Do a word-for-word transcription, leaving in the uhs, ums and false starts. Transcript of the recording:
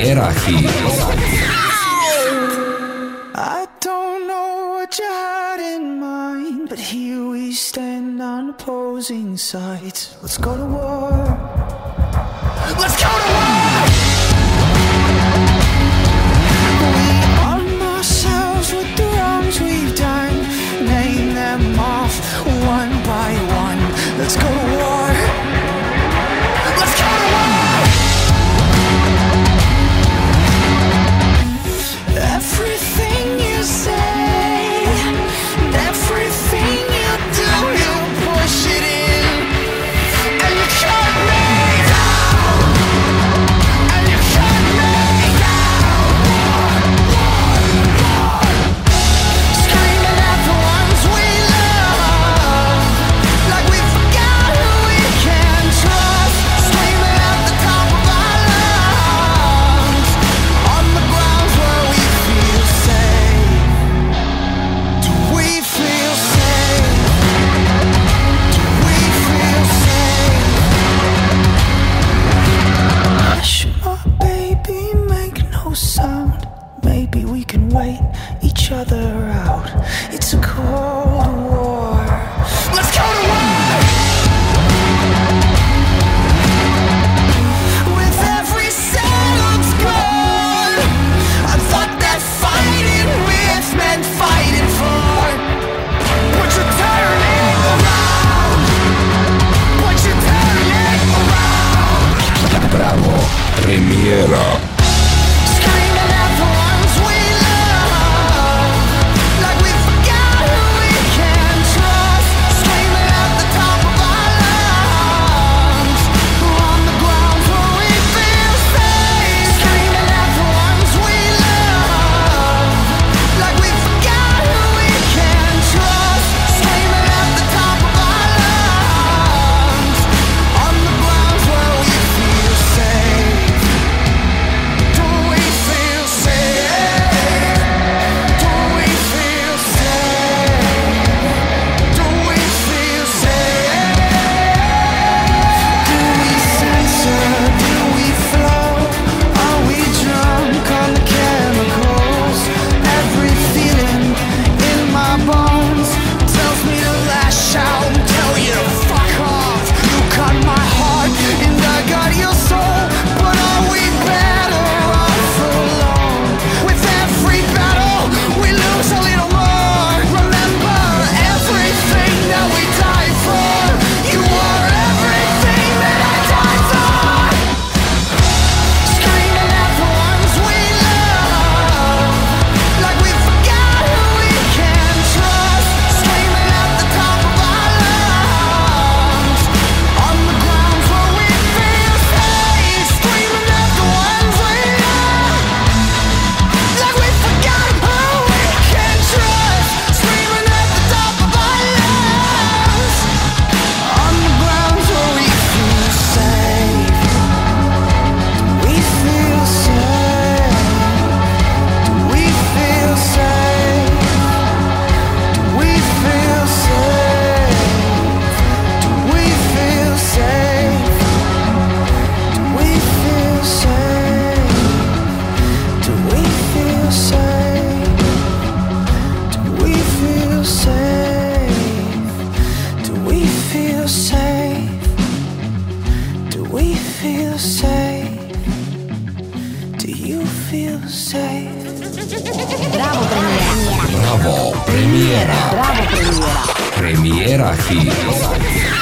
Premiera Hit. I don't know what you had in mind, but here we stand on opposing sides. Let's go to war. Let's go to war! We arm ourselves with the wrongs we've done, name them off one by one. Let's go to war. Let's go to war! Everything you say, everything you do, you push it in, and you cut me down, and you cut me down. Screaming at the ones we love, like we forgot who we can trust. Screaming at the top of our lungs, on the grounds where we feel safe. Do we feel safe? Do we feel safe? Hush, my baby, make no sound. Maybe we can wait each other out. It's a cold war. Let's go to war! With every settled score, I thought that fighting with meant fighting for. But you're turning around. But you're turning around. Bravo, Premiera. Screaming at the ones we love, like we forgot who we can trust. Screaming at the top of our lungs, on the ground where we feel safe. Screaming at the ones we love, like we forgot who we can trust. Screaming at the top of our lungs, on the grounds where we feel safe. Do we feel safe? Do we feel safe? Do we feel safe? Do we censor? Do we flow? Are we drunk on the chemicals? Every feeling in my bones tells me to lash out and tell you to fuck off. You cut my heart and I got your soul, but are we better off alone? With every battle we lose a little more. Remember everything that we died for. You are everything that I died for. Screaming at the ones we love, like we forgot who we can trust. Screaming at the top of our lungs, on the grounds where we feel safe. Screaming at the ones we love, like we forgot who we can trust. Screaming at the top of our lungs, on the grounds where we feel safe. We feel safe. We feel safe. We feel safe. We feel safe. We feel safe. Do we feel safe? Do we feel safe? Do we feel safe? Do we feel safe? Do you feel safe? Bravo Premiera. Bravo, Premiera. Bravo Premiera. Premiera Hit.